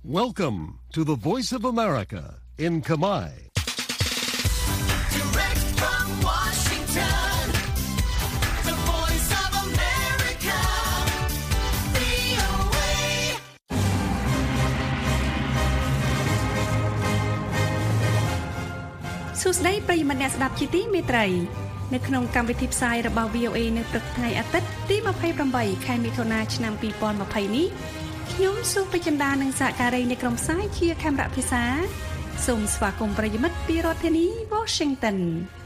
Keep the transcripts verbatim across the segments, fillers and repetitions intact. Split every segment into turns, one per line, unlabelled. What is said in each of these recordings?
Welcome to the Voice of America in Khmer.
Direct from Washington, the Voice of America, វី អូ เอ សួស្តីប្រិយមិត្តអ្នកស្ដាប់ជាទីមេត្រីនៅក្នុងកម្មវិធីផ្សាយរបស់ វី អូ เอ នៅព្រឹកថ្ងៃអាទិត្យទីยี่สิบแปดខែមិថុនាឆ្នាំยี่สิบยี่สิบនេះខ្ញុំសុភចិន្តានិងសហការីនៃក្រុមផ្សាយជាខេមរៈភាសាសូមស្វាគមន៍ប្រិយមិត្តពីរដ្ឋធានី Washington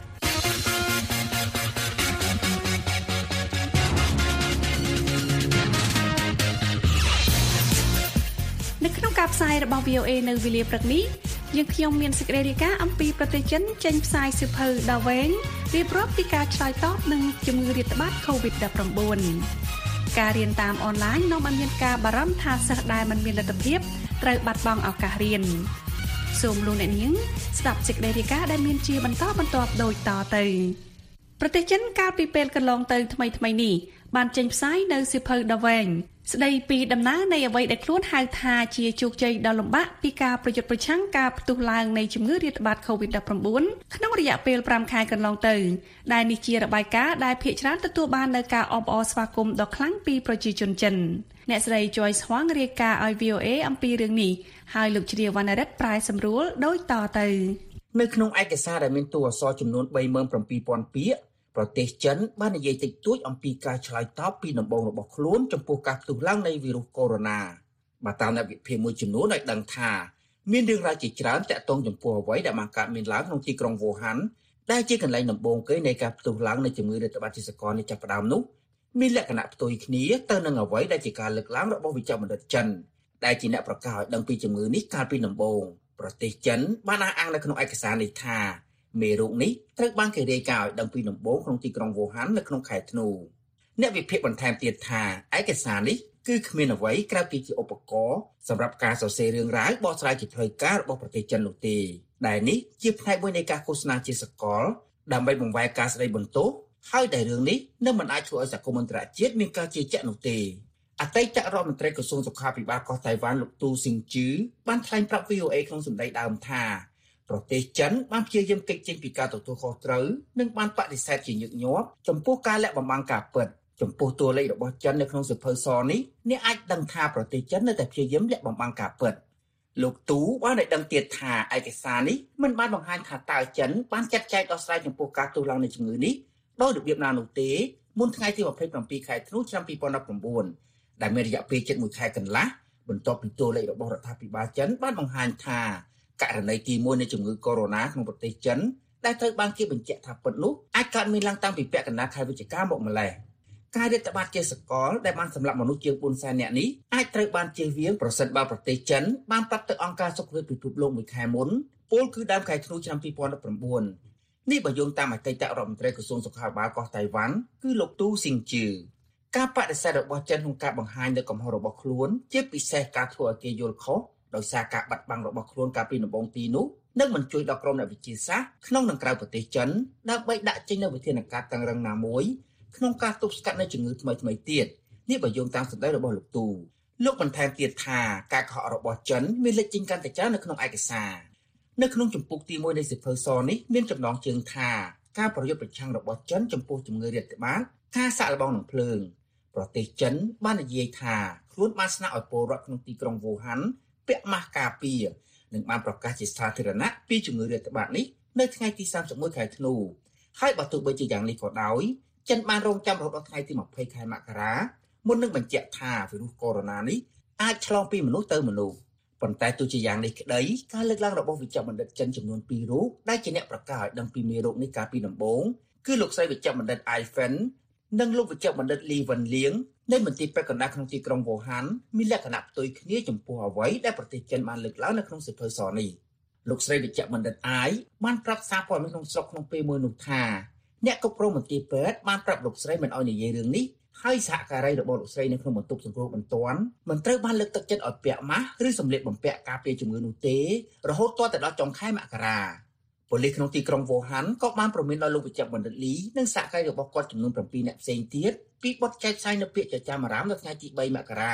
នៅក្នុងការផ្សាយរបស់ វី អូ เอ នៅវេលាព្រឹកនេះយើងខ្ញុំមានសេចក្តីរាយការណ៍អំពីប្រទេសចិនចេញផ្សាយសៀវភៅដ៏វែងរៀបរាប់ពីការឆ្លើយតបនឹងជំងឺរាតត្បាត កូវីដ ដប់ប្រាំបួន ការរៀនតាមអនឡាញនាំឲ្យមានការបារម្ភថាសិស្សដែលមិនមានលទ្ធភាពត្រូវបាត់បង់ឱកាសរៀនសូមលោកអ្នកនាងស្ដាប់សេចក្តីរាយការណ៍ដែលមានជាបន្តបន្ទាប់ដូចតទៅប្រទេសចិនកាលពីពេលកន្លងទៅថ្មីថ្មីនេះបានចេញផ្សាយនៅសៀវភៅដ៏វែងស្ដីពីដំណើរនៃអ្វីដែលខ្លួនហៅថាជាជោគជ័យដ៏លំបាកពីការប្រយុទ្ធប្រឆាំងការផ្ទុះឡើងនៃជំងឺរាតត្បាត កូវីដ ដប់ប្រាំបួន ក្នុងរយៈពេលប្រាំខែកន្លងទៅដែលនេះជារបាយការណ៍ដែលភាគច្រើនទទួលបាននូវការអបអរស្វាគមន៍ដ៏ខ្លាំងពីប្រជាជនចិនអ្នកស្រី Joyce Huang រាយការណ៍ឲ្យ វី អូ เอ អំពីរឿងនេះហើយលោកជ្រាវវណ្ណរិទ្ធប្រែសម្រួលដូចតទៅ
នៅក្នុងឯកសារដែលមានតួអក្សរចំនួន 三万七千 ពាក្យប្រទេសចិនបាននិយាយតិចតួចអំពីការឆ្លើយតបពីដំបូងរបស់ខ្លួនចំពោះការផ្ទុះឡើងនៃវីរុសកូវីដ បាទតាមអ្នកវិភាគមួយចំនួនឲ្យដឹងថាមានរឿងរ៉ាវជាច្រើនតាក់ទងចំពោះអ្វីដែលបានកើតមានឡើងក្នុងទីក្រុងវូហានដែលជាកន្លែងដំបូងគេនៃការផ្ទុះឡើងនៃជំងឺរាតត្បាតជាសកលនេះចាប់ផ្ដើមនោះមានលក្ខណៈផ្ទុយគ្នាទៅនឹងអ្វីដែលជាការលើកឡើងរបស់វិជ្ជបណ្ឌិតចិនដែលជាអ្នកប្រកាសឲ្យដឹងពីជំងឺនេះកាលពីដំបូងប្រទេសចិនបានអះអាងនៅក្នុងឯកសារនេះថាមេរោគនេះត្រូវបានគេរាយការណ៍ឲ្យដឹងពីដំបូងក្នុងទីក្រុងវូហាននៅក្នុងខែធ្នូអ្នកវិភាគបន្ថែមទៀតថាឯកសារនេះគឺគ្មានអ្វីក្រៅពីជាឧបករណ៍សម្រាប់ការសរសេររឿងរ៉ាវបកស្រាយជាផ្លូវការរបស់ប្រទេសចិននោះទេដែលនេះជាផ្នែកមួយនៃការឃោសនាជាសកលដើម្បីបង្វែរការស្ដីបន្ទោសហើយដែលរឿងនេះនឹងមិនអាចធ្វើឲ្យសហគមន៍អន្តរជាតិមានការជឿជាក់នោះទេអតីតរដ្ឋមន្ត្រីក្រសួងសុខាភិបាលកោះតៃវ៉ាន់លោកទូស៊ីងជឺបានថ្លែងប្រាប់ វី អូ เอ ក្នុងសម្ដីដើមថាប្រទេសចិនបានព្យាយាមគេចចេញពីការទទួលខុសត្រូវនិងបានបដិសេធជាញឹកញាប់ចំពោះការលាក់បំបាំងការពិតចំពោះតួលេខរបស់ចិននៅក្នុងសៀវភៅសនេះអ្នកអាចដឹងថាប្រទេសចិននៅតែព្យាយាមលាក់បំបាំងការពិតលោកទូបានឲ្យដឹងទៀតថាឯកសារនេះមិនបានបង្ហាញថាតើចិនបានចាត់ចែងដោះស្រាយចំពោះការផ្ទុះឡើងនៃជំងឺនេះដោយរបៀបណានោះទេមុនថ្ងៃទីยี่สิบเจ็ดខែធ្នូឆ្នាំยี่สิบสิบเก้าដែលមានរយៈពេលជិតមួយខែកន្លះបន្ទាប់ពីតួលេខរបស់រដ្ឋាភិបាលចិនបានបង្ហាញថាករណីទីមួយនៃជំងឺកូវីដ ក្នុងប្រទេសចិនដែលត្រូវបានគេបញ្ជាក់ថាពិតនោះអាចកើតមានឡើងតាំងពីពាក់កណ្ដាលខែវិច្ឆិកាមកម្ល៉េះការរាតត្បាតជាសកលដែលបានសម្លាប់មនុស្សជាងbốnសែននាក់នេះអាចត្រូវបានជៀសវាងប្រសិនបើប្រទេសចិនបានប្រាប់ទៅអង្គការសុខភាពពិភពលោកមួយខែមុនពលគឺដើមខែធ្នូឆ្នាំยี่สิบสิบเก้าនេះបើយោងតាមអតីតរដ្ឋមន្ត្រីក្រសួងសុខាភិបាលកោះតៃវ៉ាន់គឺលោកទូស៊ីងជឺការបដិសេធរបស់ចិនក្នុងការបង្ហាញនៅកំហុសរបស់ខ្លួនជាពិសេសការធ្វើឲ្យគេយល់ខុសដោយសារការបាត់បង់របស់ខ្លួនកាលពីដំបូងទីនោះនឹងមិនជួយដល់ក្រុមអ្នកវិទ្យាសាស្ត្រក្នុងនិងក្រៅប្រទេសចិនដើម្បីដាក់ចេញនូវវិធានការតឹងរ៉ឹងណាមួយក្នុងការទប់ស្កាត់នូវជំងឺថ្មីថ្មីទៀតនេះបើយោងតាមសម្ដីរបស់លោកទូលោកបន្ថែមទៀតថាការកុហករបស់ចិនមានលេចចេញកាន់តែច្រើននៅក្នុងឯកសារនៅក្នុងជំពូកទីមួយនៃសៀវភៅសនេះមានចំណងជើងថាការប្រយុទ្ធប្រឆាំងរបស់ចិនចំពោះជំងឺរាតត្បាតការសាកល្បងនឹងភ្លើងប្រទេសចិនបាននិយាយថាខ្លួនបានស្នើឲ្យពលរដ្ឋក្នុងទីក្រុងវូហានពាក់ម៉ាស់ការពារនិងបានប្រកាសជាសាធារណៈពីជំងឺរាតត្បាតនេះនៅថ្ងៃទី三十一ខែធ្នូហើយបើទោះបីជាយ៉ាងនេះក៏ដោយចិនបានរងចាំរហូតដល់ថ្ងៃទីยี่สิบខែមករាមុននឹងបញ្ជាក់ថាវីរុសកូវីដ នេះអាចឆ្លងពីមនុស្សទៅមនុស្សប៉ុន្តែទោះជាយ៉ាងនេះក្តីការលើកឡើងរបស់វិជ្ជបណ្ឌិតចិនចំនួនពីររូបដែលជាអ្នកប្រកាសឲ្យដឹងពីមេរោគនេះកាលពីដំបូងគឺលោកស្រីវិជ្ជបណ្ឌិត Ai Fen និងលោកវិជ្ជបណ្ឌិត Li Wenliang នៃមន្ទីរពេទ្យកណ្ដាលក្នុងទីក្រុងវូហានមានលក្ខណៈផ្ទុយគ្នាចំពោះអ្វីដែលប្រទេសចិនបានលើកឡើងនៅក្នុងសៀវភៅសនេះលោកស្រីវិជ្ជបណ្ឌិត Ai បានប្រាប់សារព័ត៌មានក្នុងស្រុកក្នុងពេលមួយនោះថាអ្នកគ្រប់គ្រងមន្ទីរពេទ្យបានប្រាប់លោកស្រីមិនឲ្យនិយាយរឿងនេះហើយសហការីរបស់លោកស្រីនៅក្នុងបន្ទប់សង្គ្រោះបន្ទាន់មិនត្រូវបានលើកទឹកចិត្តឲ្យពាក់ម៉ាស់ឬសម្លៀកបំពាក់ការពារជំងឺនោះទេរហូតទាល់តែដល់ចុងខែមករាប៉ូលីសក្នុងទីក្រុងវូហានក៏បានព្រមានដល់លោកវិជ្ជបណ្ឌិតលីនិងសហការីរបស់គាត់ចំនួនsevenនាក់ផ្សេងទៀតពីបទចែកផ្សាយនៅពាក្យចចាមអារាមនៅថ្ងៃទីthreeមករា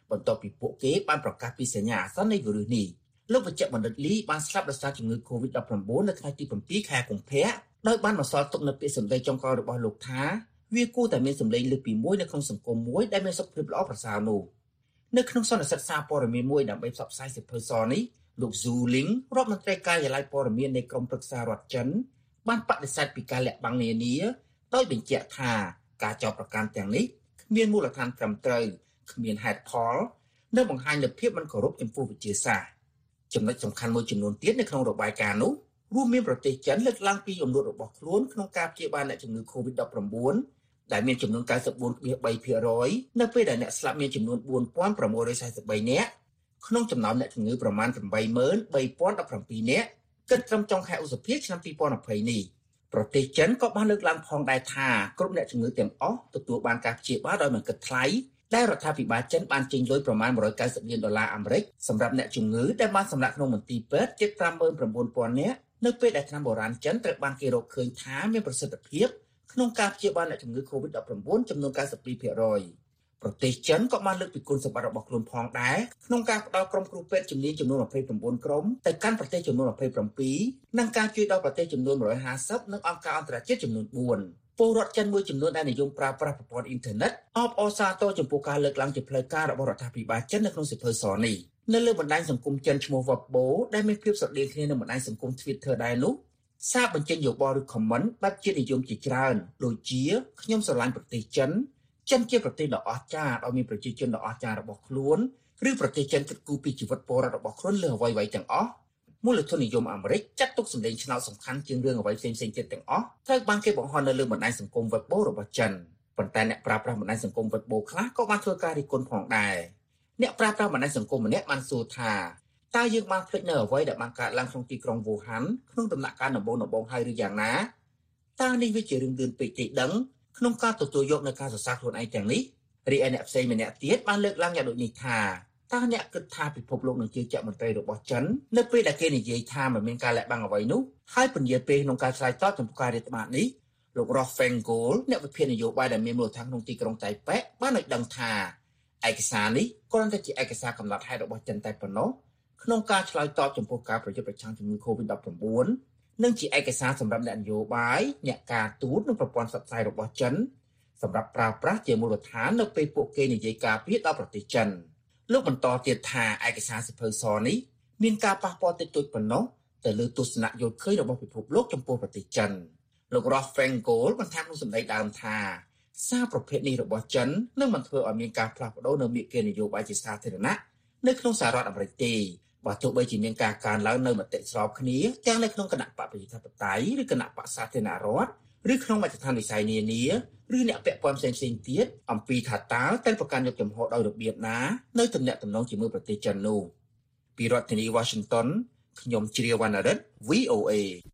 បន្ទាប់ពីពួកគេបានប្រកាសពីសញ្ញាអាសន្ននៃវីរុសនេះលោកវេជ្ជបណ្ឌិតលីបានស្លាប់ដោយសារជំងឺ កូវីដ ដប់ប្រាំបួន នៅថ្ងៃទីប្រាំពីរខែកុម្ភៈដោយបានបន្សល់ទុកនូវពាក្យសម្ដីចុងក្រោយរបស់លោកថាវាគួរតែមានសម្លេងលើសពីមួយនៅក្នុងសង្គមមួយដែលមានសុខភាពល្អប្រសើរនោះនៅក្នុងសន្និសីទសារព័ត៌មានមួយដើម្បីផ្សព្វផ្សាយសិភៅសនេះលោក Zhu Ling រដ្ឋមន្ត្រីការិយាល័យព័ត៌មាននៃក្រមប្រឹក្សារដ្ឋចិនបានបដិសេធពីការលាក់បាំងនានាដោយបញ្ជាក់ថាការចោទប្រកាន់ទាំងនេះគ្មានមូលដ្ឋានត្រឹមត្រូវគ្មានហេតុផលនិងបង្ហាញនូវភាពមិនគោរពចំពោះវិទ្យាសាស្ត្រចំណុចសំខាន់មួយចំនួនទៀតនៅក្នុងរបាយការណ៍នោះរួមមានប្រទេសចិនលើកឡើងពីចំនួនរបស់ខ្លួនក្នុងការព្យាបាលអ្នកជំងឺ កូវីដ ដប់ប្រាំបួន ដែលមានចំនួន កៅសិបបួនភាគបីភាគរយ នៅពេលដែលអ្នកស្លាប់មានចំនួន បួនពាន់ប្រាំមួយរយសែនសិបបី នាក់ក្នុងចំណោមអ្នកជំងឺប្រមាណ ប្រាំបីម៉ឺនបីពាន់ដប់ប្រាំពីរ នាក់គិតត្រឹមចុងខែឧសភាឆ្នាំពីរពាន់ยี่สิบនេះប្រទេសចិនក៏បានលើកឡើងផងដែរថាគ្រប់អ្នកជំងឺទាំងអស់ទទួលបានការព្យាបាលដោយមិនគិតថ្លៃដែលរដ្ឋាភិបាលចិនបានចេញលុយប្រមាណmột trăm chín mươiលានដុល្លារអាមេរិកសម្រាប់អ្នកជំងឺដែលបានសម្រាកក្នុងមន្ទីរពេទ្យជិត ប្រាំម៉ឺនប្រាំបួនពាន់ នាក់នៅពេលដែលថ្នាំបុរាណចិនត្រូវបានគេរកឃើញថាមានប្រសិទ្ធភាពក្នុងការព្យាបាលអ្នកជំងឺ កូវីដ ដប់ប្រាំបួន ចំនួន កៅសិបពីរភាគរយ ប្រទេសចិនក៏បានលើកពីគុណសម្បត្តិរបស់ខ្លួនផងដែរក្នុងការផ្តល់ក្រុមគ្រូពេទ្យជំនាញចំនួន ยี่สิบเก้า ក្រុមទៅកាន់ប្រទេសចំនួន ยี่สิบเจ็ด និងការជួយដល់ប្រទេសចំនួន หนึ่งร้อยห้าสิบ និងអង្គការអន្តរជាតិចំនួន fourពលរដ្ឋចិនមួយចំនួនដែលនិយមប្រើប្រាស់ប្រព័ន្ធអ៊ីនធឺណិតអបអរសាទរចំពោះការលើកឡើងជាផ្លូវការរបស់រដ្ឋាភិបាលចិននៅក្នុងសិភៅសនេះនៅលើបណ្ដាញសង្គមចិនឈ្មោះ Weibo ដែលមានភាពស្រដៀងគ្នានឹងបណ្ដាញសង្គម Twitter ដែរនោះសារបញ្ចេញយោបល់ឬ comment បែបជានិយមជាច្រើនដូចជាខ្ញុំស្រឡាញ់ប្រទេសចិនចិនជាប្រទេសដ៏អស្ចារ្យដែលមានប្រជាជនដ៏អស្ចារ្យរបស់ខ្លួនឬប្រទេសចិនគិតគូរពីជីវិតពលរដ្ឋរបស់ខ្លួនលើអ្វីៗទាំងអស់មូលធននិយមអាមេរិកចាត់ទុកសម្លេងឆ្នោតសំខាន់ជាងរឿងអ្វីផ្សេងៗទៀតទាំងអស់ត្រូវបានគេបង្ហោះនៅលើបណ្ដាញសង្គម Weibo របស់ចិនប៉ុន្តែអ្នកប្រើប្រាស់បណ្ដាញសង្គម Weibo ខ្លះក៏បានធ្វើការរិះគន់ផងដែរអ្នកប្រើប្រាស់បណ្ដាញសង្គមម្នាក់បានសួរថាតើយើងបានភ្លេចនៅអ្វីដែលបានកើតឡើងក្នុងទីក្រុងវូហានក្នុងដំណាក់កាលដំបូងដំបូងហើយឬយ៉ាងណាតើនេះវាជារឿងលឿនពេកទេដឹងក្នុងការទទួលយកនៅការសរសើរខ្លួនឯងទាំងនេះរីឯអ្នកផ្សេងម្នាក់ទៀតបានលើកឡើងយ៉ាងដូចនេះថាតើអ្នកគិតថាពិភពលោកនឹងជឿជាក់មន្ត្រីរបស់ចិននៅពេលដែលគេនិយាយថាមិនមានការលាក់បាំងអ្វីនោះហើយពន្យាពេលក្នុងការឆ្លើយតបចំពោះការរាតត្បាតនេះលោក Ross Fengol អ្នកវិភាគនយោបាយដែលមានមូលដ្ឋានក្នុងទីក្រុងតៃប៉េបានឲ្យដឹងថាឯកសារនេះគ្រាន់តែជាឯកសារកំណត់ហេតុរបស់ចិនតែប៉ុណ្ណោះក្នុងការឆ្លើយតបចំពោះការប្រយុទ្ធប្រឆាំងជំងឺ កូវីដ ដប់ប្រាំបួន និងជាឯកសារសម្រាប់អ្នកនយោបាយអ្នកការទូតនិងប្រព័ន្ធផ្សព្វផ្សាយរបស់ចិនសម្រាប់ប្រើប្រាស់ជាមូលដ្ឋាននៅពេលពួកគេនិយាយការពារដល់ប្រទេសចិនលោកបន្តទៀតថាឯកសារសិភៅសនេះមានការប៉ះពាល់តិចតួចប៉ុណ្ណោះទៅលើទស្សនៈយល់ឃើញរបស់ពិភពលោកចំពោះប្រទេសចិនលោក Ross Fengol បន្ថែមក្នុងសម្ដីដើមថាសារប្រភេទនេះរបស់ចិននឹងមិនធ្វើឲ្យមានការផ្លាស់ប្ដូរនៅមាគ៌ានយោបាយជាសាធារណៈនៅក្នុងសហរដ្ឋអាមេរិកទេបើទោះបីជាមានការកើនឡើងនៅមតិស្របគ្នាទាំងនៅក្នុងគណៈបកប្រជាធិបតេយ្យឬគណៈបកសាធារណរដ្ឋឬក្នុងមជ្ឈដ្ឋានវិស័យនានាឬអ្នកពាក់ព័ន្ធផ្សេងៗទៀតអំពីថាតើត្រូវប្រកាន់យកចំហដោយរបៀបណានៅទំនាក់ទំនងជាមួយប្រទេសចិននោះពីរដ្ឋធានី Washington ខ្ញុំជ្រាវវណ្ណរិទ្ធ V O A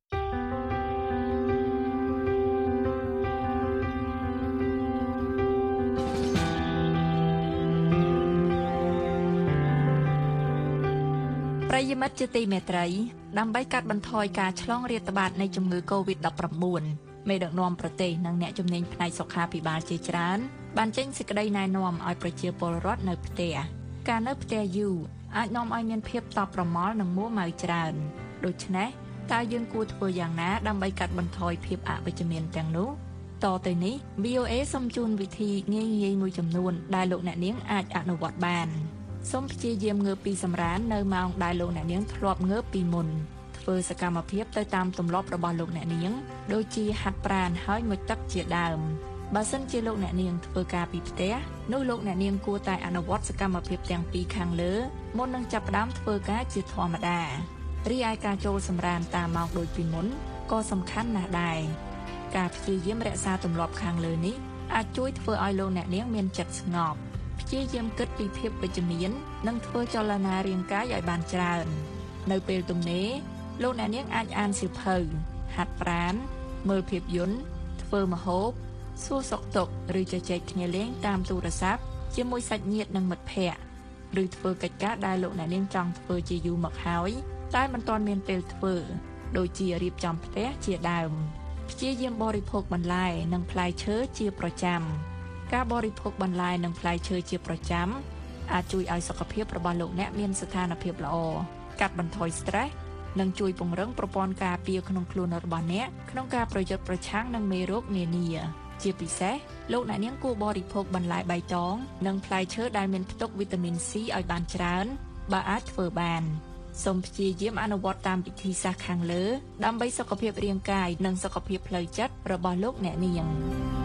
ប្រិយមិត្តជាទីមេត្រីដើម្បីកាត់បន្ថយការឆ្លងរាតត្បាតនៃជំងឺ កូវីដ ដប់ប្រាំបួន មេដឹកនាំប្រទេសនិងអ្នកជំនាញផ្នែកសុខាភិបាលជាច្រើនបានចេញសេចក្តីណែនាំឲ្យប្រជាពលរដ្ឋនៅផ្ទះការនៅផ្ទះយូរអាចនាំឲ្យមានភាពតប់ប្រមល់និងមួម៉ៅច្រើនដូច្នេះតើយើងគួរធ្វើយ៉ាងណាដើម្បីកាត់បន្ថយភាពអវិជ្ជមានទាំងនោះតទៅនេះ V O A សូមជូនវិធីងាយៗមួយចំនួនដែលលោកអ្នកនាងអាចអនុវត្តបានសូមព្យាយាមងើបពីសម្រាននៅម៉ោងដែលលោកអ្នកនាងធ្លាប់ងើបពីមុនធ្វើសកម្មភាពទៅតាមទម្លាប់របស់លោកអ្នកនាងដូចជាហាត់ប្រាណហើយងូតទឹកជាដើមបើសិនជាលោកអ្នកនាងធ្វើការពីផ្ទះនោះលោកអ្នកនាងគួរតែអនុវត្តសកម្មភាពទាំងពីរខាងលើមុននឹងចាប់ផ្ដើមធ្វើការជាធម្មតារីឯការចូលសម្រានតាមម៉ោងដូចពីមុនក៏សំខាន់ណាស់ដែរការព្យាយាមរក្សាទម្លាប់ខាងលើនេះអាចជួយធ្វើឲ្យលោកអ្នកនាងមានចិត្តស្ងប់ព្យាយាមគិតពីភាពវិជ្ជមាននិងធ្វើចលនារាងកាយឲ្យបានច្រើននៅពេលទំនេរលោកអ្នកនាងអាចអានសៀវភៅហាត់ប្រាណមើលភាពយន្តធ្វើម្ហូបសួរសុខទុក្ខឬជជែកគ្នាលេងតាមទូរស័ព្ទជាមួយសាច់ញាតិនិងមិត្តភ័ក្តិឬធ្វើកិច្ចការដែលលោកអ្នកនាងចង់ធ្វើជាយូរមកហើយតែមិនទាន់មានពេលធ្វើដូចជារៀបចំផ្ទះជាដើមព្យាយាមបរិភោគបន្លែនិងផ្លែឈើជាប្រចាំការបរិភោគបន្លែនិងផ្លែឈើជាប្រចាំអាចជួយឲ្យសុខភាពរបស់លោកអ្នកមានស្ថានភាពល្អកាត់បន្ថយ stress និងជួយពង្រឹងប្រព័ន្ធការពារក្នុងខ្លួនរបស់អ្នកក្នុងការប្រយុទ្ធប្រឆាំងនឹងមេរោគនានាជាពិសេសលោកអ្នកនាងគួរបរិភោគបន្លែបៃតងនិងផ្លែឈើដែលមានផ្ទុកវីតាមីន C ឲ្យបានច្រើនបើអាចធ្វើបានសូមព្យាយាមអនុវត្តតាមវិធីសាស្ត្រខាងលើដើម្បីសុខភាពរាងកាយនិងសុខភាពផ្លូវចិត្តរបស់លោកអ្នកនាង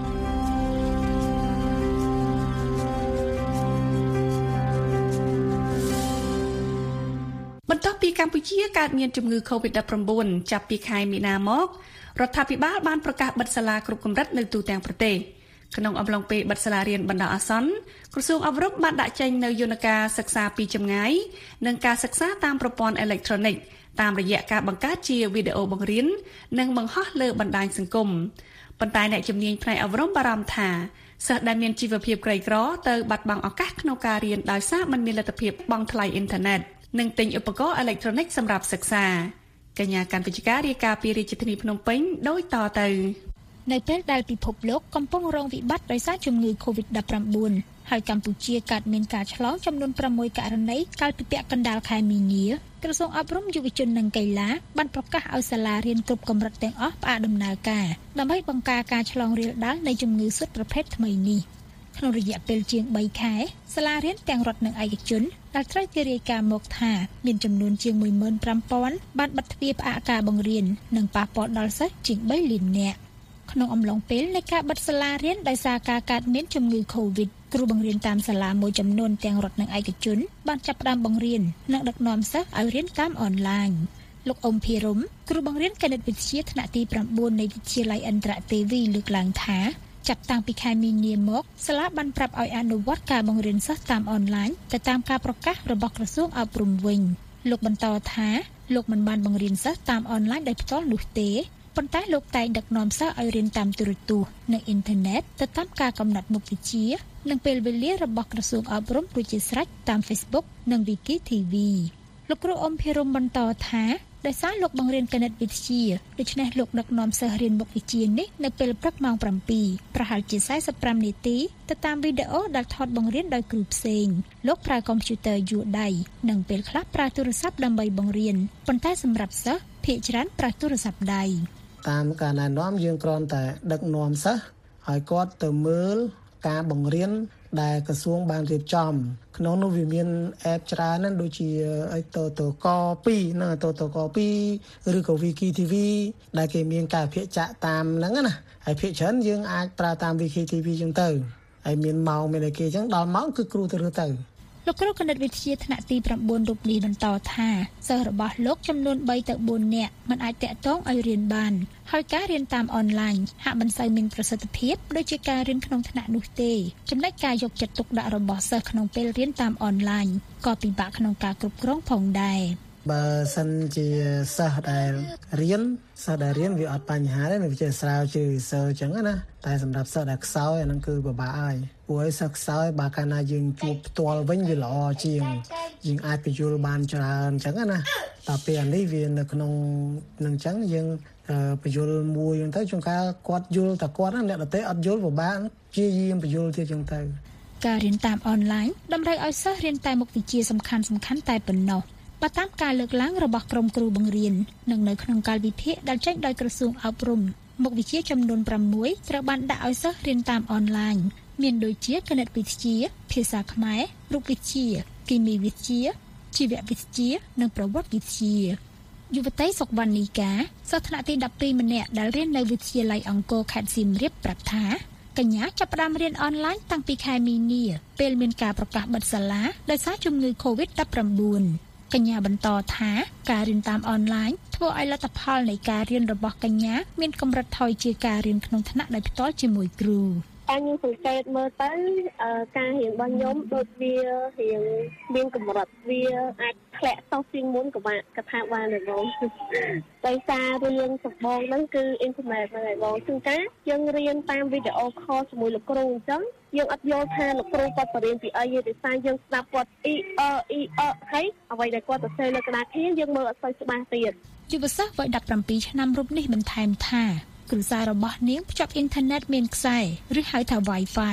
បន្ទាប់ពីកម្ពុជាកើតមានជំងឺ COVID ដប់ប្រាំបួន ចាប់ពីខែមីនាមករដ្ឋាភិបាលបានប្រកាសបិទសាលាគ្រប់កម្រិតនៅទូទាំងប្រទេសក្នុងអំឡុងពេលបិទសាលារៀនបណ្ដោះអាសន្នក្រសួងអប់រំបានដាក់ចេញនូវយន្តការសិក្សាពីចម្ងាយនិងការសិក្សាតាមប្រព័ន្ធអេឡិចត្រូនិកតាមរយៈការបង្កើតជាវីដេអូបង្រៀននិងបង្ហោះលើបណ្ដាញសង្គមប៉ុន្តែអ្នកជំនាញផ្នែកអប់រំបារម្ភថាសិស្សដែលមានជីវភាពក្រីក្រទៅបាត់បង់ឱកាសក្នុងការរៀនដោយសារមិនមានលទ្ធភាពបង់ថ្លៃអ៊ីនធឺណិតនិងទិញឧបករណ៍អេឡិចត្រូនិកសម្រាប់សិក្សាកញ្ញាកាន់វិជ្ជារាយការណ៍ពីរាជធានីភ្នំពេញដូចតទៅ
នៅពេលដែលពិភពលោកកំពុងរងវិបត្តិដោយសារជំងឺ COVID ដប់ប្រាំបួន ហើយកម្ពុជាកើតមានការឆ្លងចំនួនប្រាំមួយករណីកាលពីពាក់កណ្ដាលខែមីនាក្រសួងអប់រំយុវជននិងកីឡាបានប្រកាសឲ្យសាលារៀនគ្រប់កម្រិតទាំងអស់ផ្អាកដំណើរការដើម្បីបង្ការការឆ្លងរាលដាលនៃជំងឺស៊ុតប្រភេទថ្មីនេះក្នុងរយៈពេលជាងបីខែសាលារៀនទាំងរដ្ឋនិងឯកជនដែលត្រូវគេរាយការណ៍មកថាមានចំនួនជាង មួយម៉ឺនប្រាំពាន់ បានបិទទ្វារផ្អាកការបង្រៀននិងប៉ះពាល់ដល់សិស្សជាង បីលាននាក់ក្នុងអំឡុងពេលនៃការបិទសាលារៀនដោយសារការកើតមានជំងឺ COVID គ្រូបង្រៀនតាមសាលាមួយចំនួនទាំងរដ្ឋនិងឯកជនបានចាប់ផ្ដើមបង្រៀននិងដឹកនាំសិស្សឲ្យរៀនតាមអនឡាញលោកអ៊ុំភីរុំគ្រូបង្រៀនគណិតវិទ្យាថ្នាក់ទីប្រាំបួននៃវិទ្យាល័យឥន្ទ្រទេវីលើកឡើងថាចាប់តាំងពីខែមីនាមកសាលាបានប្រាប់ឲ្យអនុវត្តការបង្រៀនសិស្សតាមអនឡាញទៅតាមការប្រកាសរបស់ក្រសួងអប់រំវិញលោកបន្តថាលោកមិនបានបង្រៀនសិស្សតាមអនឡាញដោយផ្ទាល់នោះទេប៉ុន្តែលោកតែងដឹកនាំសិស្សឲ្យរៀនតាមទូរទស្សន៍និងអ៊ីនធឺណិតទៅតាមការកំណត់មុខវិជ្ជានិងពេលវេលារបស់ក្រសួងអប់រំរួចជាស្រេចតាម Facebook និង Wiki ធី វី លោកគ្រូអ៊ុំភីរុំបន្តថាដោយសារលោកបង្រៀនគណិតវិទ្យាដូច្នេះលោកដឹកនាំសិស្សរៀនមុខវិជ្ជានេះនៅពេលព្រឹកម៉ោងប្រាំពីរប្រហែលជាសែនសិបប្រាំនាទីទៅតាមវីដេអូដែលថតបង្រៀនដោយគ្រូផ្សេងលោកប្រើកុំព្យូទ័រយួរដៃនិងពេលខ្លះប្រើទូរស័ព្ទដើម្បីបង្រៀនប៉ុន្តែសម្រាប់សិស្សភាគច្រើនប្រើទូរស័ព្ទដៃ
តាមការណែនាំយើងគ្រាន់តែដឹកនាំសិស្សឲ្យគាត់ទៅមើលការបង្រៀនដែលក្រសួងបានរៀបចំក្នុងនោះវាមានអេបច្រើនណាស់ដូចជាអីតតកពីរណាតតកពីរឬក៏ Wiki ធី វី ដែលគេមានការភាគចាក់តាមហ្នឹងណាហើយភាគច្រើនយើងអាចប្រើតាម Wiki ធី វី ចឹងទៅហើយមានម៉ោងមានអីគេចឹងដល់ម៉ោងគឺគ្រូទៅរើទៅ
លោកគ្រូគណិតវិទ្យាថ្នាក់ទីប្រាំបួនរូបនេះបន្តថាសិស្សរបស់លោកចំនួនបីទៅបួននាក់មិនអាចតាក់ទងឲ្យរៀនបានហើយការរៀនតាមអនឡាញហាក់មិនសូវមានប្រសិទ្ធភាពដូចជាការរៀនក្នុងថ្នាក់នោះទេចំណែកការយកចិត្តទុកដាក់របស់សិស្សក្នុងពេលរៀនតាមអនឡាញក៏ពិបាកក្នុងការគ្រប់គ្រងផងដែរ
បើសិនជាសិស្សដែលរៀនសិស្សដែលរៀនវាអត់បញ្ហាទេវាជាស្រាវជ្រាវវិស័យចឹងណាតែសម្រាប់សិស្សដែលខ្សោយអាហ្នឹងគឺពិបាកហើយព្រោះឲ្យសិស្សខ្សោយបើកាលណាយើងជួបផ្ទាល់វិញវាល្អជាងយើងអាចបញ្យល់បានច្រើនចឹងណាតែពេលអានេះវានៅក្នុងនឹងចឹងយើងបញ្យល់មួយចឹងទៅជួនកាលគាត់យល់តែគាត់ណាអ្នកដទៃអត់យល់ពិបាកជាយាមបញ្យល់ទៀតចឹងទៅ
ការរៀនតាមអនឡាញតម្រូវឲ្យសិស្សរៀនតែមុខវិជ្ជាសំខាន់សំខាន់តែប៉ុណ្ណោះបើតាមការលើកឡើងរបស់ក្រុមគ្រូបង្រៀននិងនៅក្នុងកាលវិភាគដែលចេញដោយក្រសួងអប់រំមុខវិជ្ជាចំនួនប្រាំមួយត្រូវបានដាក់ឲ្យសិស្សរៀនតាមអនឡាញមានដូចជាគណិតវិទ្យាភាសាខ្មែររូបវិទ្យាគីមីវិទ្យាជីវវិទ្យានិងប្រវត្តិវិទ្យាយុវតីសុកវណ្ណីកាសិស្សថ្នាក់ទីដប់ពីរម្នាក់ដែលរៀននៅវិទ្យាល័យអង្គរខេត្តសៀមរាបប្រាប់ថាកញ្ញាចាប់ផ្ដើមរៀនអនឡាញតាំងពីខែមីនាពេលមានការប្រកាសបិទសាលាដោយសារជំងឺ COVID ដប់ប្រាំបួនកញ្ញាបន្តថាការរៀនតាមអនឡាញធ្វើឲ្យលទ្ធផលនៃការរៀនរបស់កញ្ញាមានកម្រិតថយជាការរៀនក្នុងថ្នាក់ដោយផ្ទាល់ជាមួយគ្រូ
តែខ្ញុំសង្កេតមើលទៅការរៀនរបស់ខ្ញុំដូចវារៀងមានកម្រិតវាអាចធ្លាក់ចុះជាងមុនកបាកថាបានទេបងដោយសាររឿងសម្បងហ្នឹងគឺអ៊ីនធឺណិតហ្នឹងហើយបងជួនកាលយើងរៀនតាមវីដេអូខលជាមួយលោកគ្រូអញ្ចឹងយើងអត់យល់ថាលោកគ្រូគាត់បរៀនពីអីទេដោយសារយើងស្ដាប់គាត់អ៊ីអអ៊ីអហើយអ្វីដែលគាត់សរសេរលើក្តារខៀនយើងមើលអត់សូវច្បាស់ទៀត
យុវសិស្សវ័យដប់ប្រាំពីរឆ្នាំរូបនេះបន្ថែមថាគ្រួសាររបស់នាងភ្ជាប់អ៊ីនធឺណិតមានខ្សែឬហៅថា Wi-Fi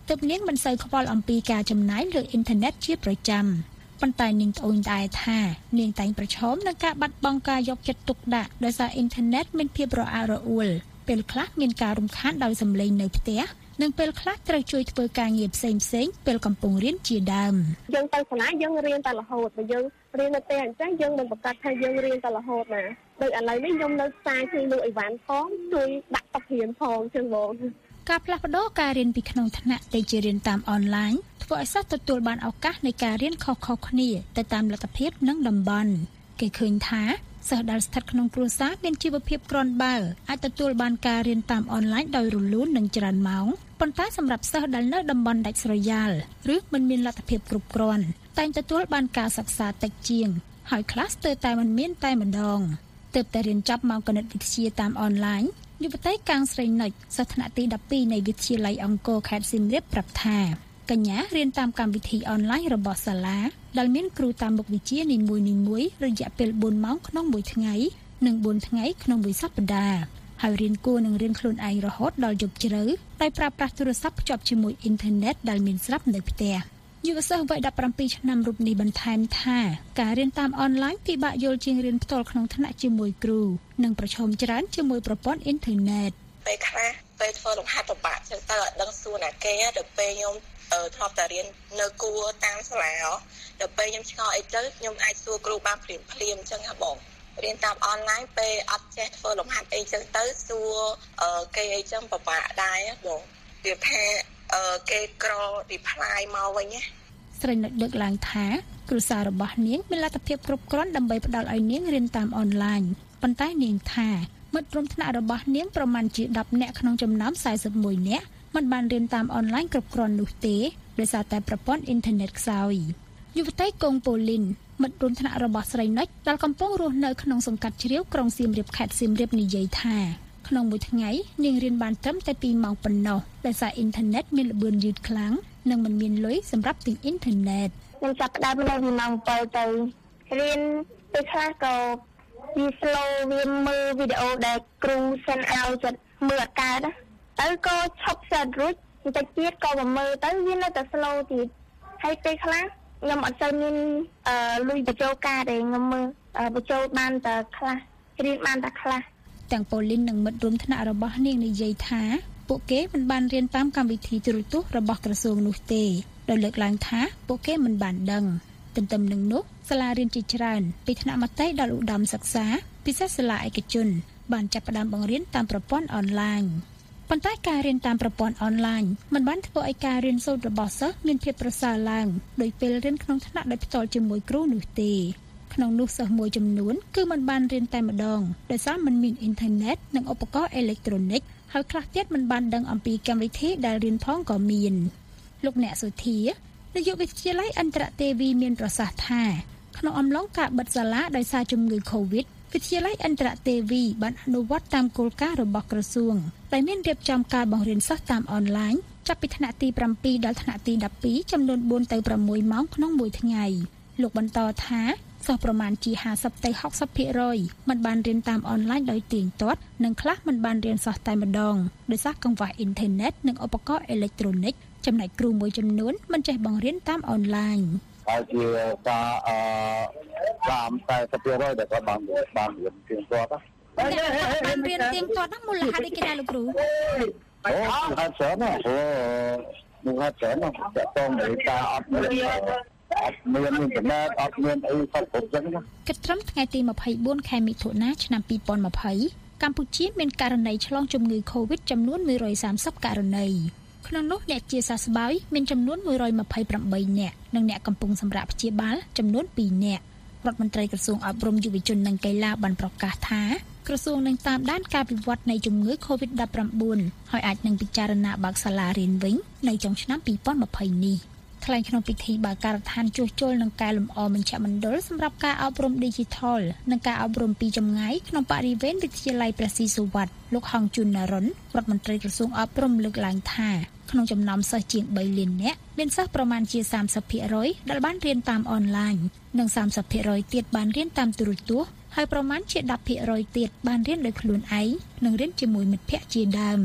ទើបនាងមិនសូវខ្វល់អំពីការចំណាយលើអ៊ីនធឺណិតជាប្រចាំប៉ុន្តែនាងត្អូញត្អែថានាងតែងប្រឈមនឹងការបាត់បង់ការយកចិត្តទុកដាក់ដោយសារអ៊ីនធឺណិតមានភាពរអាក់រអួលពេលខ្លះមានការរំខានដោយសំឡេងនៅផ្ទះនិងពេលខ្លះត្រូវជួយធ្វើការងារផ្សេងផ្សេងពេលកំពុងរៀនជាដើម
យើងទៅសាលាយើងរៀនតែរហូតបើយើងរៀននៅផ្ទះអញ្ចឹងយើងមិនប្រកាសថាយើងរៀនតែរហូតណាដូចឥឡូវនេះខ្ញុំនៅផ្សារជួយលក់អីវ៉ាន់ផងជួយដាក់តុរៀនផងចឹងបង
ការផ្លាស់ប្ដូរការរៀនពីក្នុងថ្នាក់ទៅជារៀនតាមអនឡាញធ្វើឲ្យសិស្សទទួលបានឱកាសនៃការរៀនខុសៗគ្នាទៅតាមលទ្ធភាពនិងតំបន់គេឃើញថាសិស្សដែលស្ថិតក្នុងគ្រួសារមានជីវភាពក្រាន់បើអាចទទួលបានការរៀនតាមអនឡាញដោយរលូននិងច្រើនម៉ោងប៉ុន្តែសម្រាប់សិស្សដែលនៅតំបន់ដាច់ស្រយាលឬមិនមានលទ្ធភាពគ្រប់គ្រាន់តែងទទួលបានការសិក្សាតិចជាងហើយខ្លះស្ទើរតែមិនមានតែម្ដងទើបតែរៀនចប់ម៉ោងគណិតវិទ្យាតាមអនឡាញយុវតីកាងស្រីនិចសិស្សថ្នាក់ទីដប់ពីរនៃវិទ្យាល័យអង្គរខេត្តសៀមរាបប្រាប់ថាកញ្ញារៀនតាមកម្មវិធីអនឡាញរបស់សាលាដែលមានគ្រូតាមមុខវិជ្ជានីមួយៗរយៈពេលបួនម៉ោងក្នុងមួយថ្ងៃនិងបួនថ្ងៃក្នុងមួយសប្តាហ៍ហើយរៀនគួរនឹងរៀនខ្លួនឯងរហូតដល់យប់ជ្រៅដោយប្រើប្រាស់ទូរស័ព្ទភ្ជាប់ជាមួយអ៊ីនធឺណិតដែលមានស្រាប់នៅផ្ទះយុវសិស្សវ័យដប់ប្រាំពីរឆ្នាំរូបនេះបន្ថែមថាការរៀនតាមអនឡាញពិបាកយល់ជាងរៀនផ្ទាល់ក្នុងថ្នាក់ជាមួយគ្រូនិងប្រឈមច្រើនជាមួយប្រព័ន្ធអ៊ីនធឺណិត
ពេលខ្លះពេលធ្វើលំហាត់ពិបាកចឹងទៅអត់ដឹងសួរណាគេដល់ពេលខ្ញុំធ្លាប់តែរៀននៅគួរតាមសាលាដល់ពេលខ្ញុំឆ្ងល់អីទៅខ្ញុំអាចសួរគ្រូបានភ្លាមភ្លាមចឹងហ៎បងរៀនតាមអនឡាញពេលអត់ចេះធ្វើលំហាត់អីចឹងទៅសួរគេអីចឹងពិបាកដែរបងវាថាគេក្រ reply មកវិញណា
ស្រីនិចលើកឡើងថាគ្រួសាររបស់នាងមានលទ្ធភាពគ្រប់គ្រាន់ដើម្បីផ្ដល់ឲ្យនាងរៀនតាមអនឡាញប៉ុន្តែនាងថាមិត្តរួមថ្នាក់របស់នាងប្រមាណជាដប់នាក់ក្នុងចំណោមสี่สิบเอ็ดនាក់មិនបានរៀនតាមអនឡាញគ្រប់គ្រាន់នោះទេដោយសារតែប្រព័ន្ធអ៊ីនធឺណិតខ្សោយយុវតីកុងប៉ូលីនមិត្តរួមថ្នាក់របស់ស្រីនិចដែលកំពុងរស់នៅក្នុងសង្កាត់ជ្រាវក្រុងសៀមរាបខេត្តសៀមរាបនិយាយថាក្នុងមួយថ្ងៃនាងរៀនបានត្រឹមតែពីរម៉ោងប៉ុណ្ណោះដោយសារអ៊ីនធឺណិតមានល្បឿនយឺតខ្លាំងនិងមិនមានលុយសម្រាប់ទិញអ៊ីនធឺណិត
ខ្ញុំចាប់ផ្ដើមនៅពីម៉ោងbảyទៅរៀនពេលខ្លះក៏វា slow វាមើលវីដេអូដែលគ្រូ send ឲ្យចិត្តមើលអត់កើតទៅក៏ឈប់សិតរួចបន្តិចទៀតក៏មកមើលទៅវានៅតែ slow ទៀតហើយពេលខ្លះខ្ញុំអត់សូវមានអឺលុយបញ្ចូលការទេខ្ញុំមើលបញ្ចូលបានតែខ្លះរៀនបានតែខ្លះ
ទាំងប៉ូលីននិងមិត្តរួមថ្នាក់របស់នាងនិយាយថាពួកគេមិនបានរៀនតាមកម្មវិធីទូរទស្សន៍របស់ក្រសួងនោះទេដោយលើកឡើងថាពួកគេមិនបានដឹងទន្ទឹមនឹងនោះសាលារៀនជាច្រើនពីថ្នាក់មត្តេយ្យដល់ឧត្តមសិក្សាពិសេសសាលាឯកជនបានចាប់ផ្ដើមបង្រៀនតាមប្រព័ន្ធអនឡាញប៉ុន្តែការរៀនតាមប្រព័ន្ធអនឡាញមិនបានធ្វើឲ្យការរៀនសូត្ររបស់សិស្សមានភាពប្រសើរឡើងដោយពេលរៀនក្នុងថ្នាក់ដោយផ្ទាល់ជាមួយគ្រូនោះទេក្នុងនោះសិស្សមួយចំនួនគឺមិនបានរៀនតែម្ដងដោយសារមិនមានអ៊ីនធឺណិតនិងឧបករណ៍អេឡិចត្រូនិកហើយខ្លះទៀតមិនបានដឹងអំពីកម្មវិធីដែលរៀនផងក៏មានលោកអ្នកសុធានាយកវិទ្យាល័យអន្តរទេវីមានប្រសាសន៍ថាក្នុងអំឡុងការបិទសាលាដោយសារជំងឺ Covid វិទ្យាល័យអន្តរទេវីបានអនុវត្តតាមគោលការណ៍របស់ក្រសួងដែលមានរៀបចំការបង្រៀនសិស្សតាមអនឡាញចាប់ពីថ្នាក់ទី7ដល់ថ្នាក់ទី12ចំនួនបួនទៅប្រាំមួយម៉ោងក្នុងមួយថ្ងៃលោកបន្តថាសិស្សប្រមាណជាห้าสิบទៅหกสิบភាគរយមិនបានរៀនតាមអនឡាញដោយទៀងទាត់និងខ្លះមិនបានរៀនសោះតែម្ដងដោយសារកង្វះអ៊ីនធឺណិតនិងឧបករណ៍អេឡិចត្រូនិកចំណែកគ្រូមួយចំនួនមិនចេះបង្រៀនតាមអនឡាញ
ហើយជាការអឺតាមតែសិបភាគរយដែលគាត់បានបានរៀនទៀងទាត់ណា
បានរៀនទៀងទាត់ហ្នឹងមូលហេតុអីគេដែរលោកគ្រូ
អូហាត់ច្រើនណាអូនោះហាត់ច្រើនណាតើតងvớiការអត់មានអត់មានអ៊ីនធឺណិតអត់មានអីសពគ្រប់ចឹងណា
គិតត្រឹមថ្ងៃទីម្ភៃបួនខែមិថុនាឆ្នាំពីរពាន់ម្ភៃកម្ពុជាមានករណីឆ្លងជំងឺ Covid ចំនួនមួយរយសាមសិបករណីក្នុងនោះអ្នកជាសះស្បើយមានចំនួនមួយរយម្ភៃប្រាំបីនាក់និងអ្នកកំពុងសម្រាកព្យាបាលចំនួនពីរនាក់រដ្ឋមន្ត្រីក្រសួងអប់រំយុវជននិងកីឡាបានប្រកាសថាក្រសួងនឹងតាមដានការវិវត្តនៃជំងឺ Covid ដប់ប្រាំបួន ហើយអាចនឹងពិចារណាបើកសាលារៀនវិញនៅចុងឆ្នាំពីរពាន់ម្ភៃនេះថ្លែងក្នុងពិធីបើកការដ្ឋានជួសជុលនិងកែលម្អមជ្ឈមណ្ឌលសម្រាប់ការអប់រំ Digital និងការអប់រំពីចម្ងាយក្នុងបរិវេណវិទ្យាល័យព្រះស៊ីសុវត្ថិលោកហងជុននរុនរដ្ឋមន្ត្រីក្រសួងអប់រំលើកឡើងថាក្នុងចំណោមសិស្សជាងបីលាននាក់មានសិស្សប្រមាណជាសាមសិបភាគរយដែលបានរៀនតាមអនឡាញនិងសាមសិបភាគរយទៀតបានរៀនតាមទូរទស្សន៍ហើយប្រមាណជាដប់ភាគរយទៀតបានរៀនដោយខ្លួនឯងនិងរៀនជាមួយមិត្តភ័ក្តិជាដើម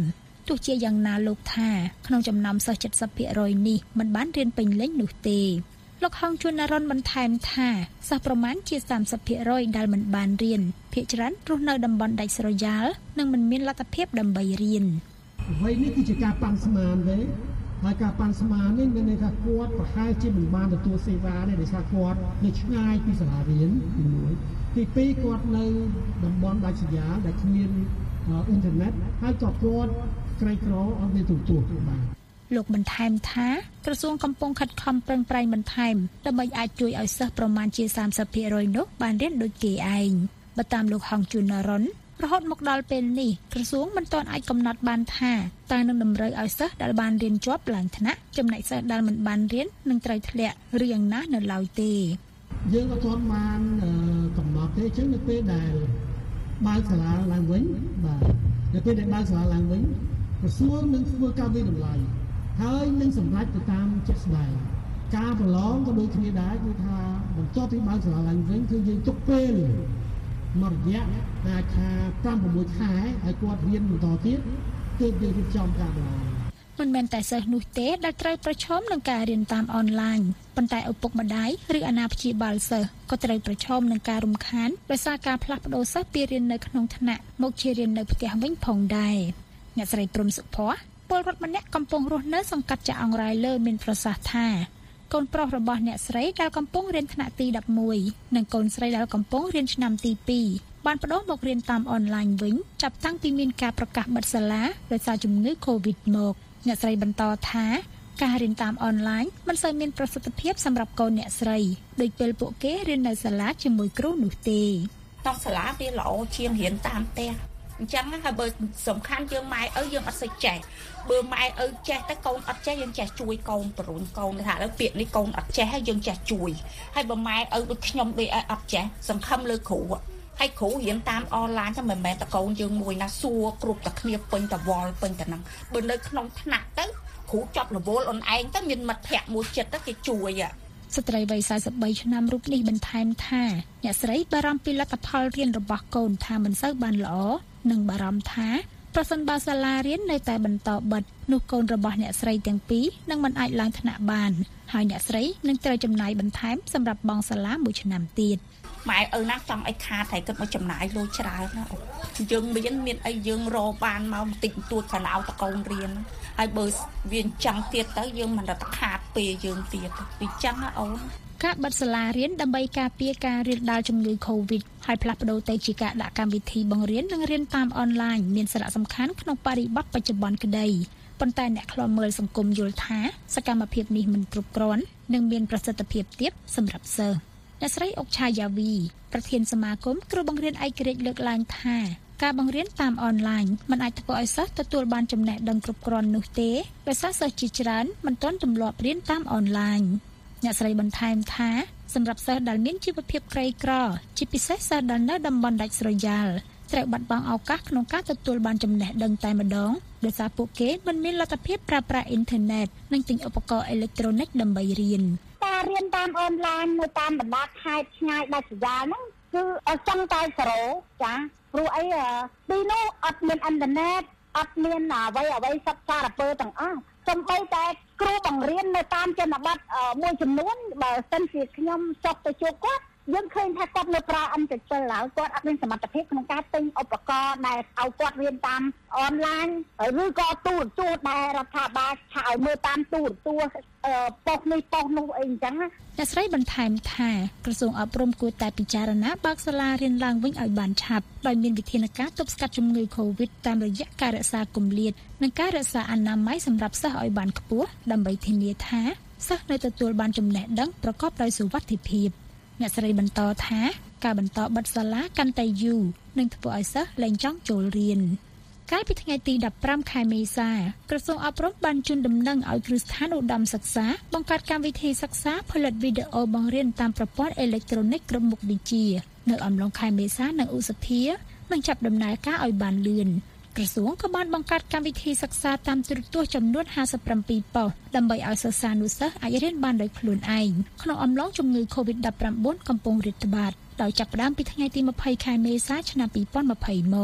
ទោះជាយ៉ាងណាលោកថាក្នុងចំណោមសិស្ស เจ็ดสิบเปอร์เซ็นต์ នេះមិនបានរៀនពេញលេញនោះទេលោកហងជួននរនបន្ថែមថាសិស្សប្រមាណជា สามสิบเปอร์เซ็นต์ ដែលមិនបានរៀនភាគច្រើនរស់នៅតំបន់ដាច់ស្រយាលនិងមិនមានលទ្ធភាពដើម្បីរៀន
អ្វីនេះគឺជាការប៉ាន់ស្មានទេហើយការប៉ាន់ស្មាននេះមានន័យថាគាត់ប្រហែលជាមិនបានទទួលសេវាទេដោយសារគាត់នៅឆ្ងាយពីសាលារៀនទីមួយទីពីរគាត់នៅតំបន់ដាច់ស្រយាលដែលគ្មានអ៊ីនធឺណិតហើយក៏គាត់ក្រីក្រអត់មានទូរទស្សន៍បាន
លោកបន្ថែមថាក្រសួងកំពុងខិតខំប្រឹងប្រែងបន្ថែមដើម្បីអាចជួយឲ្យសិស្សប្រមាណជា สามสิบเปอร์เซ็นต์ នោះបានរៀនដូចគេឯងបើតាមលោកហងជួននរនរហូតមកដល់ពេលនេះក្រសួងមិនទាន់អាចកំណត់បានថាតើនឹងតម្រូវឲ្យសិស្សដែលបានរៀនជាប់ឡើងថ្នាក់ចំណែកសិស្សដែលមិនបានរៀននឹងត្រូវធ្លាក់ឬយ៉ាងណានៅឡើយទេ
យើងក៏ទាន់បានកំណត់ទេអញ្ចឹងនៅពេលដែលបើកសាលាឡើងវិញបាទនៅពេលដែលបើកសាលាឡើងវិញក្រសួងនឹងធ្វើការវិនិច្ឆ័យហើយនឹងសម្រេចទៅតាមជាក់ស្ដែងការប្រឡងក៏ដូចគ្នាដែរគឺថាបន្ទាប់ពីបើកសាលាឡើងវិញគឺយើងទុកពេលមករយៈអាចថា ប្រាំប្រាំមួយ ខែឲ្យគាត់រៀនបន្តទៀតគឺយើងរៀបចំការប្រឡង
មិនមែនតែសិស្សនោះទេដែលត្រូវប្រឈមនឹងការរៀនតាមអនឡាញប៉ុន្តែឪពុកម្ដាយឬអាណាព្យាបាលសិស្សក៏ត្រូវប្រឈមនឹងការរំខានដោយសារការផ្លាស់ប្ដូរសិស្សពីរៀននៅក្នុងថ្នាក់មកជារៀននៅផ្ទះវិញផងដែរអ្នកស្រីព្រំសុភ័ក្រពលរដ្ឋម្នាក់កំពុងរស់នៅសង្កាត់ចាក់អង្រៃលើមានប្រសាសន៍ថាកូនប្រុសរបស់អ្នកស្រីដែលកំពុងរៀនថ្នាក់ទីដប់មួយនិងកូនស្រីដែលកំពុងរៀនឆ្នាំទីពីរបានប្តូរមករៀនតាមអនឡាញវិញចាប់តាំងពីមានការប្រកាសបិទសាលាដោយសារជំងឺ Covid មកអ្នកស្រីបន្តថាការរៀនតាមអនឡាញមិនសូវមានប្រសិទ្ធភាពសម្រាប់កូនអ្នកស្រីដោយពេលពួកគេរៀននៅសាលាជាមួយគ្រូនោះទេ
តាមសាលាវាល្អជាងរៀនតាមផ្ទះអញ្ចឹងហើយបើសំខាន់យើងម៉ែឪយើងអត់សូវចេះបើម៉ែឪចេះតែកូនអត់ចេះយើងចេះជួយកូនបរុញកូនថាឥឡូវពាក្យនេះកូនអត់ចេះហើយយើងចេះជួយហើយបើម៉ែឪដូចខ្ញុំដូចឲ្យអត់ចេះសង្ឃឹមលើគ្រូហើយគ្រូរៀនតាមអនឡាញតែមិនមែនតកូនយើងមួយណាសួរគ្រប់តែគ្នាពេញតវល់ពេញតែហ្នឹងបើនៅក្នុងថ្នាក់ទៅគ្រូចាប់រវល់អូនឯងទៅមានមិត្តភ័ក្តិមួយចិត្តទៅគេជួយ
ស្ត្រីវ័យ สี่สิบสาม ឆ្នាំរូបនេះបន្ថែមថាអ្នកស្រីបារម្ភពីលទ្ធផលរៀនរបស់កូនថាមិនសូវបានល្អនិងបារម្ភថាប្រសិនបើសាលារៀននៅតែបន្តបិទនោះកូនរបស់អ្នកស្រីទាំងពីរនឹងមិនអាចឡើងថ្នាក់បានហើយអ្នកស្រីនឹងត្រូវចំណាយបន្ថែមសម្រាប់បង់សាលាមួយឆ្នាំទៀត
ម៉ែឪណាចង់ឲ្យខាតតែគិតមកចំណាយលុយច្រើនណាយើងមានមានអីយើងរកបានមកបន្តិចបន្តួចកណ្ដោតកូនរៀនហើយបើវាអញ្ចឹងទៀតទៅយើងមិនរត់ខាតពេលយើងទៀតវាអញ្ចឹងណាអូន
ការបិទសាលារៀនដើម្បីការពារការរាលដាលជំងឺ Covid ហើយផ្លាស់ប្ដូរទៅជាការដាក់កម្មវិធីបង្រៀននិងរៀនតាមអនឡាញមានសារៈសំខាន់ក្នុងបរិបទបច្ចុប្បន្នក្តីប៉ុន្តែអ្នកខ្លាំមើលសង្គមយល់ថាសកម្មភាពនេះមិនគ្រប់គ្រាន់និងមានប្រសិទ្ធភាពទាបសម្រាប់សិស្សអ្នកស្រីអុកឆាយាវីប្រធានសមាគមគ្រូបង្រៀនឯករាជ្យលើកឡើងថាការបង្រៀនតាមអនឡាញមិនអាចធ្វើឲ្យសិស្សទទួលបានចំណេះដឹងគ្រប់គ្រាន់នោះទេដោយសារសិស្សជាច្រើនមិនទាន់ទម្លាប់រៀនតាមអនឡាញអ្នកស្រីបន្ថែមថាសម្រាប់សិស្សដែលមានជីវភាពក្រីក្រជាពិសេសសិស្សដែលនៅតំបន់ដាច់ស្រយាលត្រូវបាត់បង់ឱកាសក្នុងការទទួលបានចំណេះដឹងតែម្ដងដោយសារពួកគេមិនមានលទ្ធភាពប្រើប្រាស់អ៊ីនធឺណិតនិងទិញឧបករណ៍អេឡិចត្រូនិកដើម្បីរៀន
ការរៀនតាមអនឡាញនៅតាមបណ្ដាខេត្តឆ្ងាយដាច់ស្រយាលហ្នឹងគឺអត់ចង់តែសេរ៉ូចាព្រោះអីទីនោះអត់មានអ៊ីនធឺណិតអត់មានអ្វីអ្វីសិក្សារពើទាំងអស់សំបីតែគ្រូបង្រៀននៅតាមជនបទមួយចំនួនបើសិនជាខ្ញុំចុះទៅជួបគាត់យើងឃើញថាគាត់នៅប្រើអិនតិចទៅហើយគាត់អត់មានសមត្ថភាពក្នុងការទិញឧបករណ៍ដែលឲ្យគាត់រៀនតាមអនឡាញឬក៏ទូរទស្សន៍ដែលរដ្ឋាភិបាលឆាឲ្យមើលតាមទូរទស្សន៍ប៉ុស្តិ៍នេះប៉ុស្តិ៍នោះអីអញ្ចឹងណា
អ្នកស្រីបន្ថែមថាក្រសួងអប់រំគួរតែពិចារណាបើកសាលារៀនឡើងវិញឲ្យបានឆាប់ដោយមានវិធានការទប់ស្កាត់ជំងឺ Covid តាមរយៈការរក្សាគម្លាតនិងការរក្សាអនាម័យសម្រាប់សិស្សឲ្យបានខ្ពស់ដើម្បីធានាថាសិស្សនៅទទួលបានចំណេះដឹងប្រកបដោយសុវត្ថិភាពអ្នកស្រីបន្តថាការបន្តបិទសាលាកាន់តែយូរនឹងធ្វើឲ្យសិស្សលែងចង់ចូលរៀនកាលពីថ្ងៃទីដប់ប្រាំខែមេសាក្រសួងអប់រំបានជូនដំណឹងឲ្យគ្រឹះស្ថានឧត្តមសិក្សាបង្កើតកម្មវិធីសិក្សាផលិតវីដេអូបង្រៀនតាមប្រព័ន្ធអេឡិចត្រូនិកគ្រប់មុខវិជ្ជានៅអំឡុងខែមេសានិងឧសភានឹងចាប់ដំណើរការឲ្យបានលឿនក្រសួងក៏បានបង្កើតកម្មវិធីសិក្សាតាមទូរទស្សន៍ចំនួនห้าสิบเจ็ดប៉ុស្តិ៍ដើម្បីឲ្យសិស្សានុសិស្សអាចរៀនបានដោយខ្លួនឯងក្នុងអំឡុងជំងឺ Covid ដប់ប្រាំបួន កំពុងរាតត្បាតដោយចាប់ផ្ដើមពីថ្ងៃទីยี่สิบខែមេសាឆ្នាំยี่สิบยี่สิบមក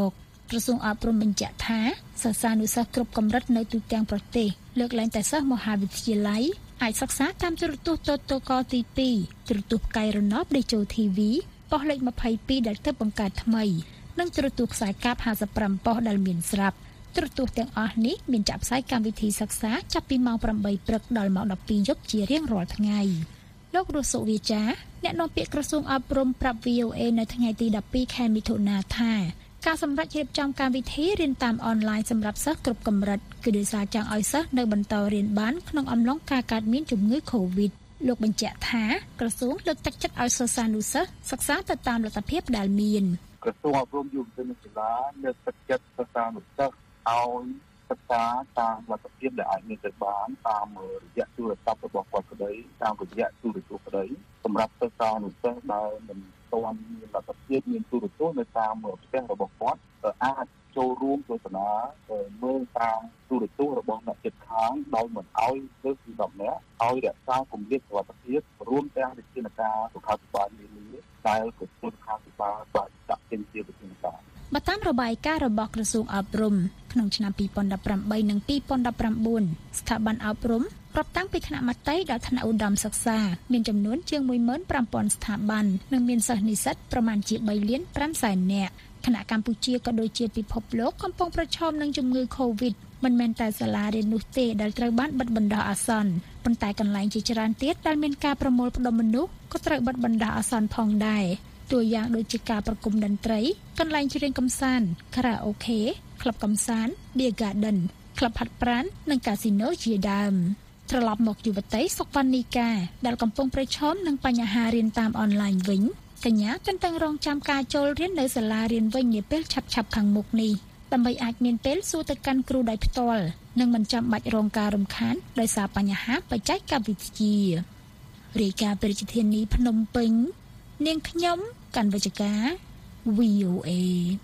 ក្រសួងអប់រំបញ្ជាក់ថាសិស្សានុសិស្សគ្រប់កម្រិតនៅទូទាំងប្រទេសលើកលែងតែសិស្សមហាវិទ្យាល័យអាចសិក្សាតាមទូរទស្សន៍តតកទីពីរទូរទស្សន៍ផ្កាយរណប Digital ធី វី ប៉ុស្តិ៍លេខยี่สิบสองដែលទើបបង្កើតថ្មីនិងទូរទស្សន៍ខ្សែកាបห้าสิบห้าប៉ុស្តិ៍ដែលមានស្រាប់ទូរទស្សន៍ទាំងអស់នេះមានចាក់ផ្សាយកម្មវិធីសិក្សាចាប់ពីម៉ោងeightព្រឹកដល់ម៉ោងtwelveយប់ជារៀងរាល់ថ្ងៃលោករស់សុវិចាអ្នកនាំពាក្យក្រសួងអប់រំប្រាប់ វី អូ เอ នៅថ្ងៃទីtwelveខែមិថុនាថាការសម្រេចរៀបចំកម្មវិធីរៀនតាមអនឡាញសម្រាប់សិស្សគ្រប់កម្រិតគឺដោយសារចង់ឲ្យសិស្សនៅបន្តរៀនបានក្នុងអំឡុងការកើតមានជំងឺ Covid លោកបញ្ជាក់ថាក្រសួងលើកទឹកចិត្តឲ្យសិស្សានុសិស្សសិក្សាទៅតាមលទ្ធភាពដែលមាន
ក្រសួងអប់រំយុវជននិងកីឡាលើកទឹកចិត្តសិស្សានុសិស្សឲ្យសិក្សាតាមលទ្ធភាពដែលអាចមានទៅបានតាមរយៈទូរស័ព្ទរបស់គាត់ក្តីតាមរយៈទូរទស្សន៍ក្តីសម្រាប់សិស្សានុសិស្សដែលមិនទាន់មានលទ្ធភាពមានទូរទស្សន៍នៅតាមផ្ទះរបស់គាត់អាចចូលរួមទស្សនាមើលតាមទូរទស្សន៍របស់អ្នកជិតខាងដោយមិនឲ្យលើសពីtenនាក់ឲ្យរក្សាគម្លាតសុវត្ថិភាពរួមទាំងវិធានការសុខាភិបាលនានាដែលក្រសួងសុខាភិបាលបានចាត់ចេញជាវិធានការ
បើតាមរបាយការណ៍របស់ក្រសួងអប់រំក្នុងឆ្នាំtwenty eighteenនិងtwenty nineteenស្ថាប័នអប់រំរាប់តាំងពីថ្នាក់មត្តេយ្យដល់ថ្នាក់ឧត្តមសិក្សាមានចំនួនជាងone million five thousandស្ថាប័ននិងមានសិស្សនិស្សិតប្រមាណជាthreeលានfiveសែននាក់គណៈកម្ពុជាក៏ដូចជាពិភពលោកកំពុងប្រឈមនឹងជំងឺ Covid មិនមែនតែសាលារៀននោះទេដែលត្រូវបានបិទបណ្ដោះអាសន្នប៉ុន្តែកន្លែងជាច្រើនទៀតដែលមានការប្រមូលផ្ដុំមនុស្សក៏ត្រូវបិទបណ្ដោះអាសន្នផងដែរតួយ៉ាងដូចជាការប្រគំតន្ត្រីកន្លែងច្រៀងកម្សាន្តខារ៉ាអូខេក្លឹបកម្សាន្ត Beer Garden ក្លឹបហាត់ប្រាណនិងកាស៊ីណូជាដើមត្រឡប់មកយុវតីសុកវណ្ណនីកាដែលកំពុងប្រឈមនឹងបញ្ហារៀនតាមអនឡាញវិញកញ្ញាទន្ទឹងរង់ចាំការចូលរៀននៅសាលារៀនវិញនាពេលឆាប់ៗខាងមុខនេះដើម្បីអាចមានពេលសួរទៅកាន់គ្រូដោយផ្ទាល់និងមិនចាំបាច់រងការរំខានដោយសារបញ្ហាបច្ចេកវិទ្យារាយការណ៍ពីរាជធានីភ្នំពេញនាងខ្ញុំកាន់វិជ្ជការ វី អូ เอ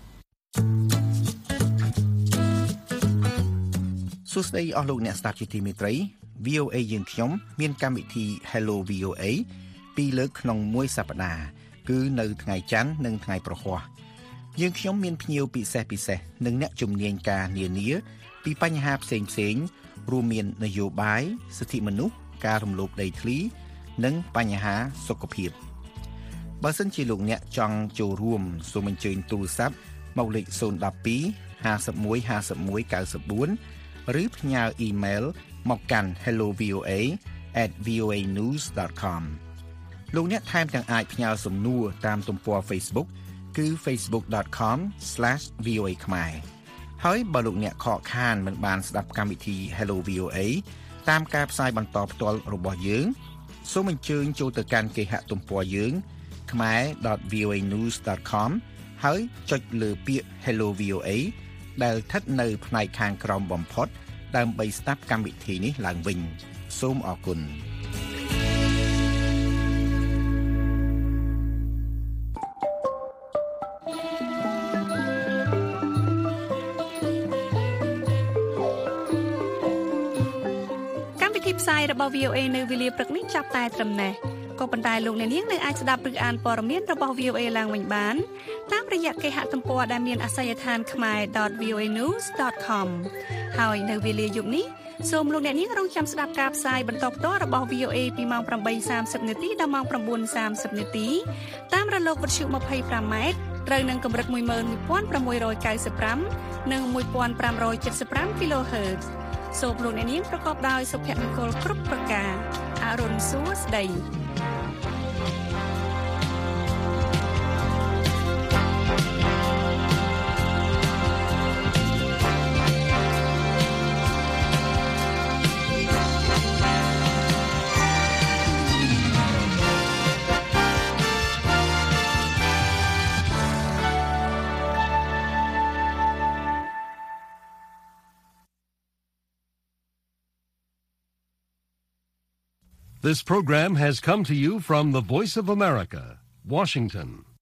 សួស្តីអស់លោកអ្នកស្ដាប់ជាទីមេត្រី វី អូ เอ យើងខ្ញុំមានកម្មវិធី Hello វី អូ เอ ពីរលើកក្នុងមួយសប្តាហ៍គឺនៅថ្ងៃច័ន្ទនិងថ្ងៃប្រហ័សយើងខ្ញុំមានភ្ញៀវពិសេសពិសេសនិងអ្នកជំនាញការនានាពីបញ្ហាផ្សេងផ្សេងរួមមាននយោបាយសិទ្ធិមនុស្សការរំលោភដីធ្លីនិងបញ្ហាសុខភាពបើសិនជាលោកអ្នកចង់ចូលរួមសូមអញ្ជើញទូរស័ព្ទមកលេខzero one two five one five one nine fourឬផ្ញើអ៊ីមែលមកកាន់ hello v o a at v o a news dot com លោកអ្នកថែមទាំងអាចផ្ញើសំណួរតាមទំព័រ Facebook គឺ facebook dot com slash v o a ខ្មែរហើយបើលោកអ្នកខកខានមិនបានស្ដាប់កម្មវិធី Hello វី អូ เอ តាមការផ្សាយបន្តផ្ទាល់របស់យើងសូមអញ្ជើញចូលទៅកាន់គេហទំព័រយើង khmae dot v o a news dot com ហើយចុចលើពាក្យ Hello វី អូ เอ ដែលស្ថិតនៅផ្នែកខាងក្រោមបំផុតដើម្បីស្ដាប់កម្មវិធីនេះឡើងវិញសូមអរគុណ
ផ្សាយរបស់ វី អូ เอ នៅវេលាព្រឹកនេះចាប់តែត្រឹមនេះក៏ប៉ុន្តែលោកអ្នកនាងនៅអាចស្ដាប់ឬអានព័ត៌មានរបស់ វី អូ เอ ឡើងវិញបានតាមរយៈគេហទំព័រដែលមានអាសយដ្ឋាន khmae dot v o a news dot com ហើយនៅវេលាយប់នេះសូមលោកអ្នកនាងរងចាំស្ដាប់ការផ្សាយបន្តផ្ទាល់របស់ វី អូ เอ ពីម៉ោងeight thirtyនាទីដល់ម៉ោងnine thirtyនាទីតាមរលកវិទ្យុtwenty-fiveម៉ែត្រត្រូវនឹងកម្រិតone one six ninety-fiveនិងfifteen seventy-five គីឡូហឺតសូមលោកអ្នកនាងប្រកបដោយសុភមង្គលគ្រប់ប្រការអរុនសួស្តី
This program has come to you from the Voice of America, Washington.